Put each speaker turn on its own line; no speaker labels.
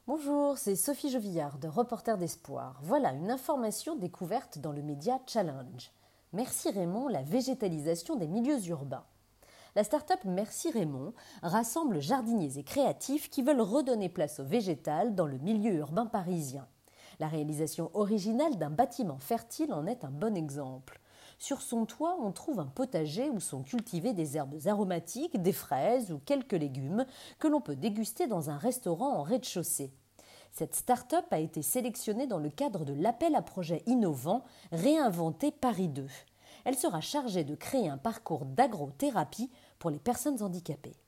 Bonjour, c'est Sophie Jovillard de Reporter d'Espoir. Voilà une information découverte dans le média Challenge. Merci Raymond, la végétalisation des milieux urbains. La start-up Merci Raymond rassemble jardiniers et créatifs qui veulent redonner place au végétal dans le milieu urbain parisien. La réalisation originale d'un bâtiment fertile en est un bon exemple. Sur son toit, on trouve un potager où sont cultivées des herbes aromatiques, des fraises ou quelques légumes que l'on peut déguster dans un restaurant en rez-de-chaussée. Cette start-up a été sélectionnée dans le cadre de l'appel à projets innovants Réinventer Paris 2. Elle sera chargée de créer un parcours d'agrothérapie pour les personnes handicapées.